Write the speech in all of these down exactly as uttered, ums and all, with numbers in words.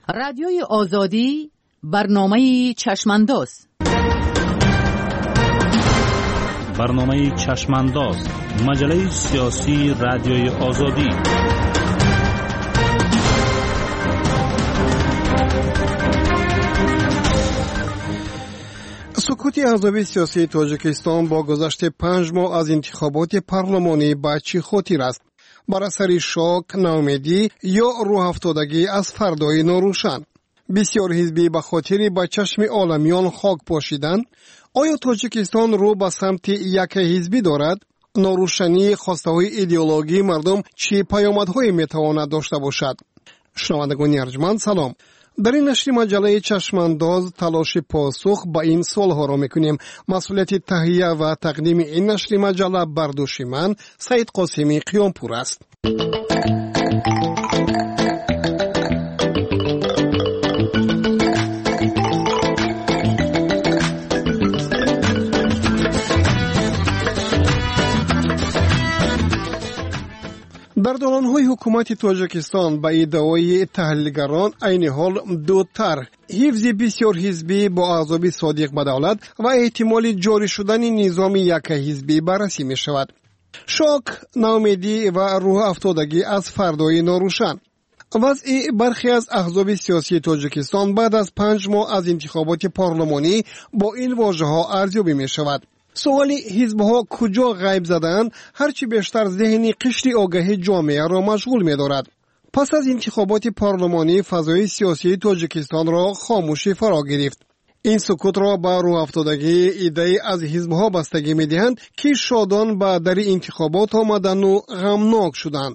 رادیوی آزادی برنامه چشمانداز برنامه چشمانداز مجله سیاسی رادیوی آزادی. سکوت احزاب سیاسی تاجیکستان با گذشت پنج ماه از انتخابات پارلمانی به چه خاطر است؟ بر اثر شوک، ناامیدی یا روح افتادگی از فردای ناروشن؟ بسیار حزبی به خاطر به چشم عالمیان خاک پاشیدن. آیا تاجیکستان رو به سمت یک حزبی دارد؟ ناروشنی خواسته های ایدئولوژی مردم چه پیامدهایی میتواند داشته باشد؟ شنوندگان ارجمند سلام. در این نشر مجله چشمانداز تلاش پاسخ به این سوالها را میکنیم. مسئولیت تهیه و تقدیم این نشر مجله بر دوش من سعید قاسمی قیامپور است. در دوران‌های حکومت تاجیکستان به ادعای تحلیلگران عین حال دوتر حفظ بسیار حزبی با اعضاب صادق به دولت و احتمال جاری شدن نظام یک حزبی بررسی می شود. شوک، ناامیدی و روح افتادگی از فردای ناروشن. وضع برخی از احزاب سیاسی تاجیکستان بعد از پنج ماه از انتخابات پارلمانی با این واژه‌ها ارزیابی می شود. سوالی حزب‌ها کجا غیب زدند هرچی بیشتر ذهنی قشر آگاهی جامعه را مشغول می‌دارد. پس از انتخابات پارلمانی فضای سیاسی تاجیکستان را خاموشی فرا گرفت. این سکوت را به روح افتادگی ایده از حزب‌ها بستگی می‌دهند که شادان به در انتخابات آمدند و غمناک شدند.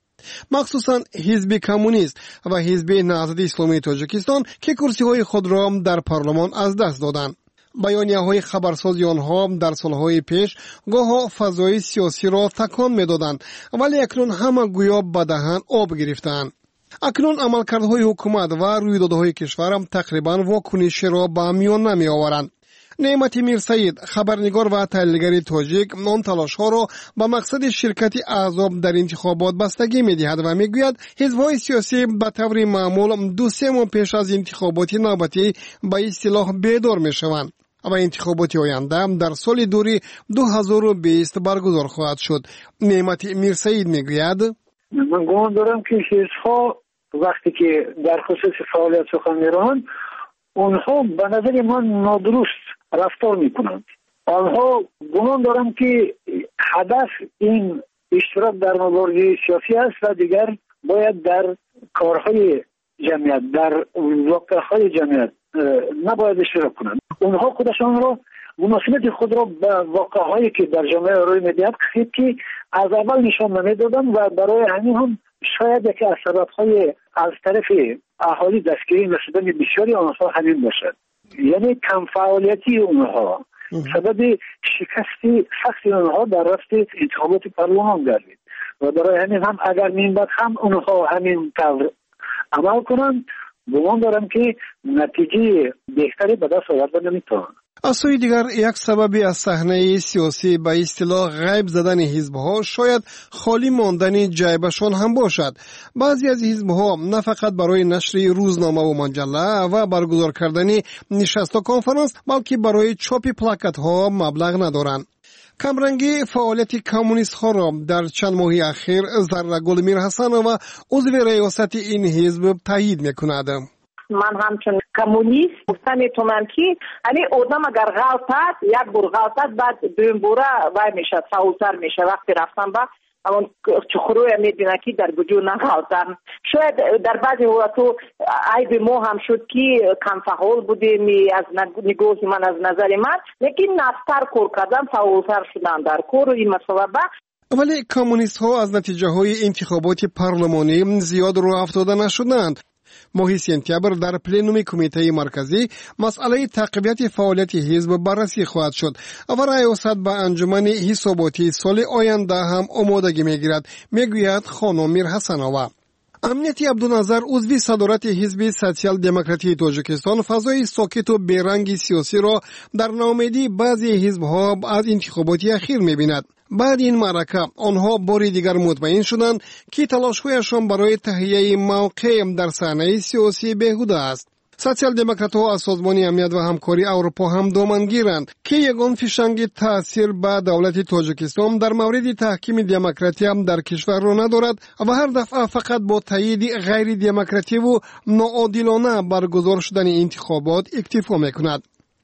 مخصوصاً حزب کمونیست و حزب نهضت اسلامی تاجیکستان که کرسی‌های خود را در پارلمان از دست دادند. بیانیه‌های خبرسازی آنها در سالهای پیش گاه فضای سیاسی را تکان می‌دادند، ولی اکنون همه گویا به دهن آب گرفتند. اکنون عملکردهای حکومت و رویدادهای کشور هم تقریباً واکنشی را به میان نمی‌آورند. نعمت میرسید، خبرنگار و تحلیلگر تاجیک، آن تلاش‌ها را به مقصد شرکت احزاب در انتخابات بستگی می‌دهد و می‌گوید حزب‌های سیاسی به طور معمول دو سه ماه پیش از انتخابات نوبتی به اصطلاح بیدار می‌شوند و انتخابات آینده در سال دوری دو هزار و بیست برگزار خواهد شد. نعمت میرسید میگوید من گمان دارم که حزب‌ها وقتی که در خصوص فعالیت سخن می‌رانند اونها به نظر من نادرست رفتار میکنند. آنها گمان دارم که هدف این اشتراک در مبارزه سیاسی است و دیگر باید در کارهای جمعیت، در واقعهای جمعیت نباید اشتراک کنند. اونها خودشان را مناسبت خود را به واقعهایی که در جامعه روی میدهد که از اول نشان نمیدادند و برای همین هم شاید یکی از سبب‌های از طرف اهالی دستگیری نشدن بسیاری آنها همین باشد. یعنی کم فعالیتی اونها سبب شکست سخت اونها در رفت انتخابات پارلمان گردید و برای همین هم اگر این بعد هم اونها همین طور عمل کنند گمان دارم که نتیجه بهتری به دست آوردن نمیتوانند. از سوی دیگر یک سببی از صحنه سیاسی به اصطلاح غیب زدن حزب‌ها شاید خالی ماندن جیبشان هم باشد. بعضی از حزب‌ها نه فقط برای نشر روزنامه و مجله و برگزار کردن نشست و کنفرانس بلکه برای چاپ پلاکت‌ها مبلغ ندارند. کمرنگی فعالیت کمونیست‌ها را در چند ماه اخیر زرگل میرحسنova عضو ریاست این حزب تایید می‌کند. من همچون کمونیست گفتم میتونم که علی آدم اگر غلطت یک بار غلطت بعد دوم بوره وای میشه فعالتر میشه. وقتی رفتم با اون چخروی میبینه که در وجود نغلطن. شاید در بعضی وقتا عیب ما هم شد که کم فعال بودیم از نگاه من از نظر من، لیکن نفتر کار کردن فعالتر شدن در کار و این مسئله با. ولی کمونیست ها از نتیجه های انتخابات پارلمانی زیاد رو افتاده نشدند. ماه سپتامبر در پلنوم کمیته مرکزی مسئله تقویت فعالیت حزب بررسی خواهد شد و ریاست به انجمن حساباتی سال آینده هم آمادگی میگیرد، میگوید خانم میرحسنova. امنیت عبدالنظر عضو صدارت حزب سوسیال دموکراتی تاجیکستان فضای ساکت و بیرنگ سیاسی را در ناامیدی بعضی حزب‌ها از انتخابات اخیر می‌بیند. بعد این معرکه آنها باری دیگر مطمئن شدند که تلاش‌هایشان برای تهیه موقع در صحنه سیاسی بیهوده است. سوسیال دموکرات‌ها از سازمان امنیت و همکاری اروپا هم دامنگیرند که یگان فشنگ تاثیر به دولت تاجیکستان در مورد تحکیم دموکراسی هم در کشور را ندارد و هر دفعه فقط با تایید غیر دموکراتی و ناعادلانه برگزار شدن انتخابات اکتفا میکند.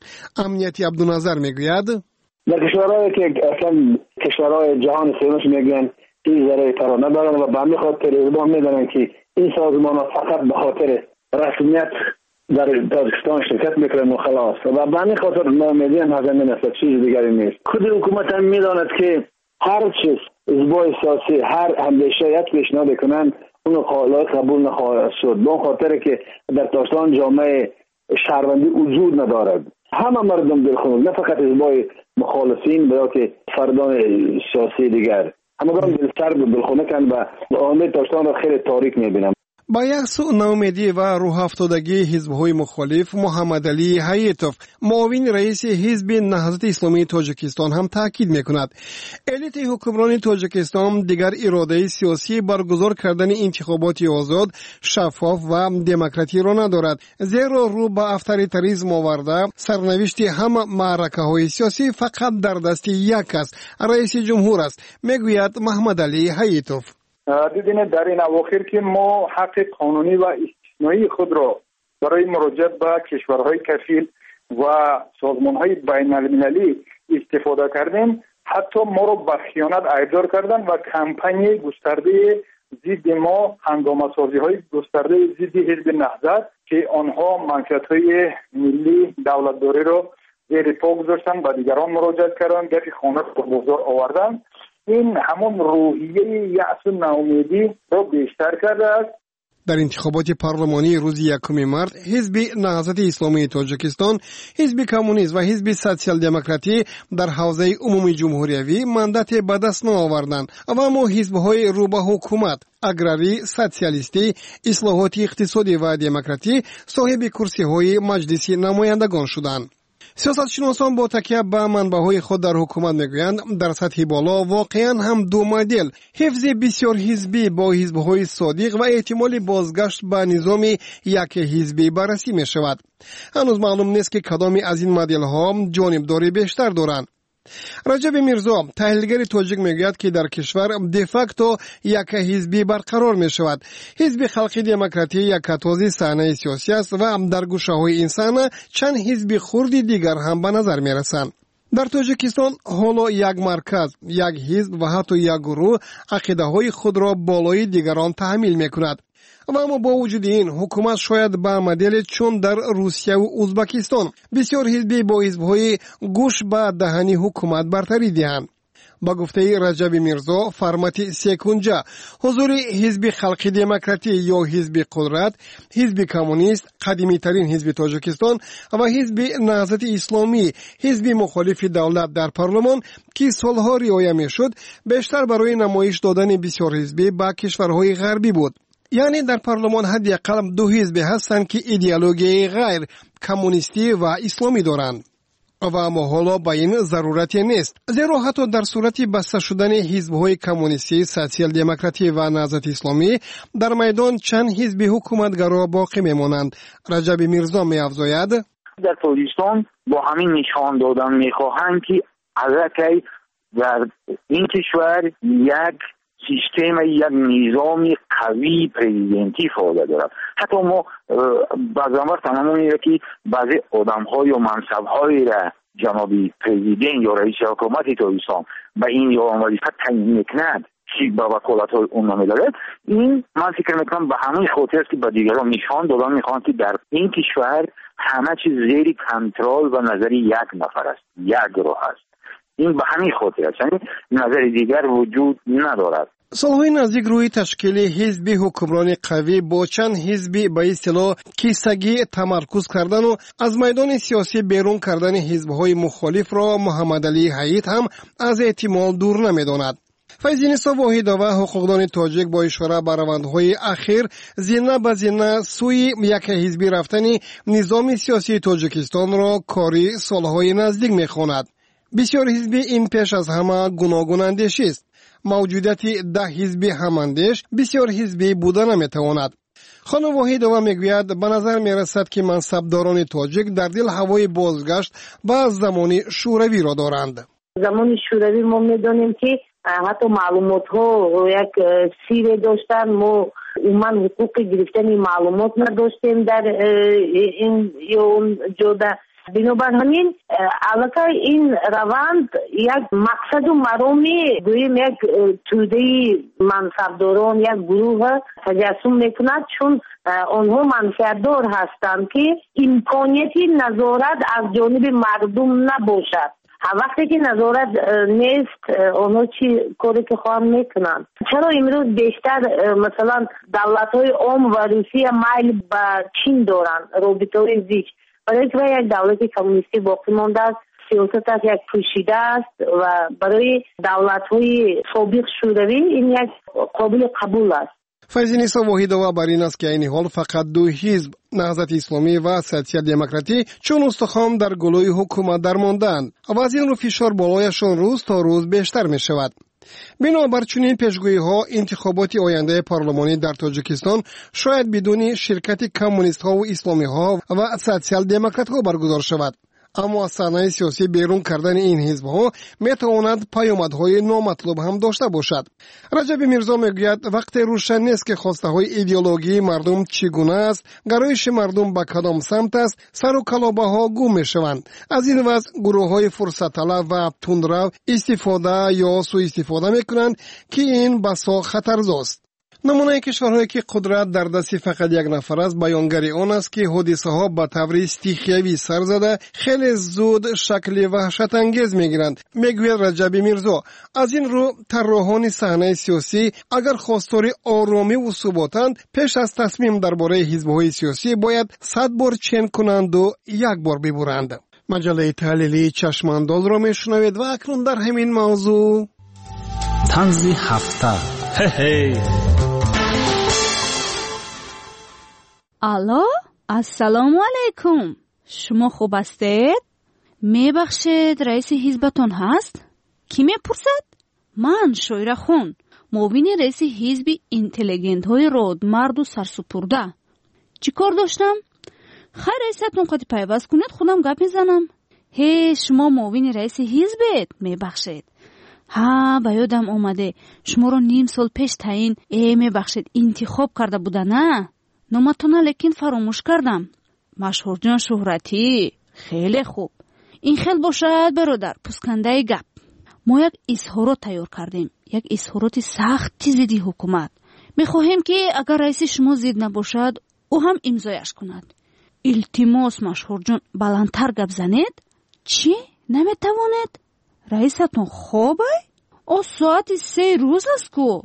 امنیتی عبدالنظر میگوید در کشورهایی که اصلا کشورهای جهان سومش میگن این ذره ترانه دارن و به همین خاطر اقدام میدارن که این سازمان ها فقط به خاطر رسمیت در تاجیکستان شرکت میکنن و خلاص و به همین خاطر ناامیدی هم هزینه است، چیز دیگری نیست. خود حکومت هم میداند که هر چیز حزبای سیاسی هر اندیشه پیشنهاد کنند اون قابل قبول نخواهد شد، به خاطر که در تاجیکستان جامعه شهروندی وجود ندارد. همه مردم دلخور، نه فقط حزبای مخالفین بلکه فردان سیاسی دیگر همگان دلسرد و دلخونه کن و آینده تاجیکستان را خیلی تاریک میبینم. با یک سو ناامیدی و روح افتادگی حزب‌های مخالف، محمد علی حییتوف معاون رئیس حزب نهضت اسلامی تاجیکستان هم تاکید میکند الیت حکمران تاجیکستان دیگر اراده سیاسی برگزار کردن انتخابات آزاد، شفاف و دموکراتی را ندارد، زیرا رو به افطاریتاریسم آورده سرنوشت همه معرکه‌های سیاسی فقط در دست یک است، رئیس جمهور است، میگوید محمد علی حییتوف. دیدین در این اواخر که ما حق قانونی و استثنایی خود را برای مراجعه به کشورهای کفیل و سازمانهای بین المللی استفاده کردیم، حتی ما را به خیانت ایدار کردن و کمپانی گسترده ضد ما، هنگامه سازی های گسترده ضد حزب نهضت که آنها منشأهای ملی دولتداری را زیر پا گذاشتن و دیگران مراجعه کردن، گفت خانه را بازار آوردن. این همون روحیه یأس و ناامیدی را بیشتر کرده است. در انتخابات پارلمانی روز یکم مارس حزب نهضت اسلامی تاجیکستان، حزب کمونیست و حزب سوسیال دموکراتی در حوزه عمومی جمهوریوی ماندات به دست نآوردند و اما حزب‌های رو به حکومت اگراری، سوسیالیستی، اصلاحات اقتصادی و دموکراتی صاحب کرسی‌های مجلس نمایندگان شدند. سیاستشناسان با تکیه به منبع‌های خود در حکومت میگویند در سطح بالا واقعا هم دو مدل حفظ بسیار حزبی با حزب‌های صادق و احتمال بازگشت به نظام یک حزبی بررسی می شود. هنوز معلوم نیست که کدام از این مدل‌ها جانبداری بیشتر دارند. رجب میرزا تحلیلگر تاجیک میگوید که در کشور دفاکتو یک حزبی برقرار می شود. حزب خلقی دموکراتی یک کتازی صحنه سیاسی است و در گوشه‌های انسان چند حزب خردی دیگر هم به نظر می رسند. در تاجیکستان حالا یک مرکز، یک حزب و حتی یک گروه عقیده‌های خود را بالای دیگران تحمیل می کند. و اما با وجود این حکومت شاید به مدل چون در روسیه و ازبکستان بسیار حزبی با حزب‌های گوش به دهنی حکومت برتری دهند. با گفته رجب میرزا فرمت سیکونجا حضور حزب خلقی دموکراتی یا حزب قدرت، حزب کمونیست قدیمی ترین حزب تاجیکستان و حزب نهضت اسلامی حزب مخالف دولت در پارلمان که سالها رعایت میشد بیشتر برای نمایش دادن بسیار حزبی به کشورهای غربی بود. یعنی در پارلمان حداقل دو حزب هستند که ایدئولوژی غیر کمونیستی و اسلامی دارند. و اما حالا با این ضرورتی نیست، زیرا حتی در صورت بسته شدن حزب‌های کمونیستی، سوسیال دموکراتی و نهضت اسلامی در میدان چند حزب حکومتگرا باقی میمانند. رجب میرزا می‌افزاید در تاجیکستان با همین نشان دادن میخواهند که الکی در این کشور یک سیستم یک نظام قوی پریزیدنتی فعال دارد. حتی ما بعضا وقت تمام میره که بعضی آدم‌ها یا منصب‌هایی را جناب پریزیدنت یا رئیس حکومت تاجیکستان به این یا آن وظیفه تعیین میکند که به وکالت‌های اون می‌دارد. این من فکر میکنم به همین خاطر است که به دیگران نشان دادن میخوان که در این کشور همه چیز زیر کنترل و نظر یک نفر است، یک گروه است. این به همین خاطر است، یعنی نظر دیگر وجود ندارد. سالهای نزدیک روی تشکیل حزب حکمران قوی با چند حزبی به اصطلاح کیسگی تمرکز کردن و از میدان سیاسی بیرون کردن حزب‌های مخالف را محمد علی حییت هم از احتمال دور نمی‌داند. فیض‌نسا واحدا و حقوقدان تاجیک با اشاره به روندهای اخیر زینه به زینه سوی یک حزبی رفتن نظام سیاسی تاجیکستان را کاری سالهای نزدیک می‌خواند. بسیار حزبی این پیش از همه گوناگون اندیشی است. موجودیت ده حزبی هماندیش بسیار حزبی بودن نمیتواند. خانم واحدова میگوید به نظر میرسد که منصبداران تاجیک در دل هوای بازگشت به زمان شوروی را دارند. زمان شوروی ما میدونیم که حتی معلومات ها یک سیر داشتن، ما عموما حقوق گرفتن معلومات نداشتیم در این یا اون جوده. بنابراین علاقه این روند یک مقصد و مرامی گوییم یک توده منصبداران یک گروه تجسم میکند، چون آنها منفعتدار هستند که امکانیتی نظارت از جانب مردم نباشد. وقتی که نظارت نیست آنها چی کاری که خواهم میکنند؟ چرا امروز بیشتر مثلا دولت های عام و روسیه میل به چین دارند، رابطه های زیش؟ برای که یک دولت کمونیستی باقی مانده است، سیاستش یک پوشیده است و برای دولت های سابق شوروی این یک قابل قبول است. فیضینیسا واحدова بر این است که این حال فقط دو حزب نهضت اسلامی و سوسیال دموکراتی چون استخوان در گلوی حکومت درماندند و از این رو فشار بالایشان روز تا روز بیشتر می شود. بنابر چنین پیشگویی ها انتخابات آینده پارلمانی در تاجیکستان شاید بدون شرکت کمونیست ها و اسلامی ها و سوسیال دموکرات ها برگزار شود. اما از صحنه سیاسی بیرون کردن این حزب ها می تواند پیامدهای نامطلوب هم داشته باشد. رجب میرزا میگوید وقت روشن نیست که خواسته های ایدئولوژی مردم چگونه است، گرایش مردم به کدام سمت است، سر و کلابه ها گم می شوند. از این وضع گروه های فرصت طلب و تندرو استفاده یا سوء استفاده می کنند که این بسا خطرزاست. نمونه کشورهایی که قدرت در دست فقط یک نفر است بیانگر آن است که حادثه ها به طور استیخیوی سر زده خیلی زود شکل وحشت انگیز میگیرند. میگوید رجب میرزا از این رو طراحان صحنه سیاسی اگر خواستار آرامی و ثباتند پیش از تصمیم درباره حزب‌های سیاسی باید صد بار چین کنند و یک بار ببرند. مجله تحلیلی چشمانداز را میشنوید و اکنون در همین موضوع طنز هفته. هی هی الو، السلام علیکم. شما خوب هستید؟ میبخشید رئیس حزبتون هست؟ کی میپرسد؟ من شویره خون، معاون رئیس حزب اینتلیجنت های رودمرد و سرسپرده. چی کار داشتم؟ خیر رئیستون قد پیوست کنید خودم گپ میزنم. هی شما معاون رئیس حزبت؟ میبخشید. ها با یادم اومده شما رو نیم سال پیش تعیین ای میبخشید انتخاب کرده بوده نه؟ نامتونه لیکن فراموش کردم. مشهور جان شهرتی خیلی خوب. این خیلی باشد برادر پسکنده گپ. ما یک اظهارات تیار کردیم، یک اظهارات سخت ضد حکومت. میخواهیم که اگر رئیس شما ضد نباشد او هم امضایش کند. التماس مشهور جان بلندتر گپ زنید. چی؟ نمیتواند؟ رئیستون خوبه؟ او ساعت سه روز است کو.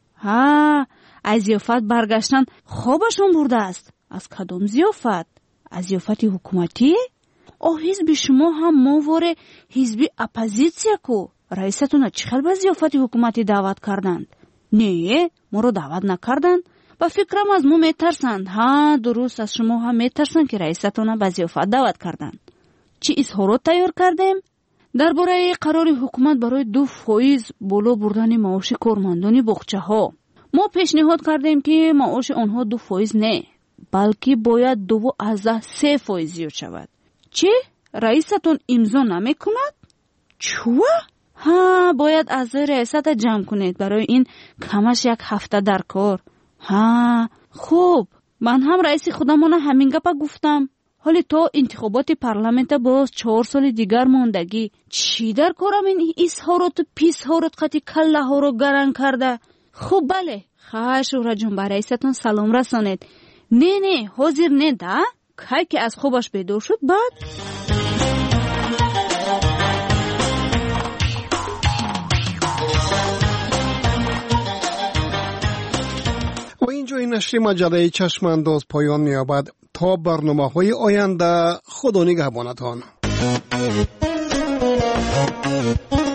ها از زیافت برگشتن خوابشون برده است. از کدام زیافت؟ از زیافت حکومتی؟ او حزب شما هم مواره حزب اپوزیسیا کو. رئیستون چخل به زیافت حکومتی دعوت کردند؟ نه ما رو دعوت نکردند. با فکرم از ما میترسند. ها درست از شما هم میترسند که رئیستون به زیافت دعوت کردند. چی اظهارات تیار کردیم؟ درباره قرار حکومت برای دو فایز بالا بردن معاش کارمندان باغچه ها ما پیشنهاد کردیم که معاش آنها دو فایز نه بلکه باید دو از سه فایز زیاد شود. چی؟ رئیستون امضا نمی کند؟ چوه؟ ها باید از رئیست جمع کنید برای این کمش یک هفته در کار. ها خوب من هم رئیس خودمون همین گپ گفتم. حالی تا انتخابات پارلمانت باز چهار سال دیگر موندگی چی در کارم این اظهارات و پیشهارات قطی کله ها رو گرن کرده. خب بله خواهر شهره جون به رئیستون سلام رسانید. نه نه حاضر نه ده که که از خوبش بیدار شد بعد و اینجا این نشر مجله چشمانداز پایان می‌یابد. تا برنامه‌های آینده خدا نگهبانتان.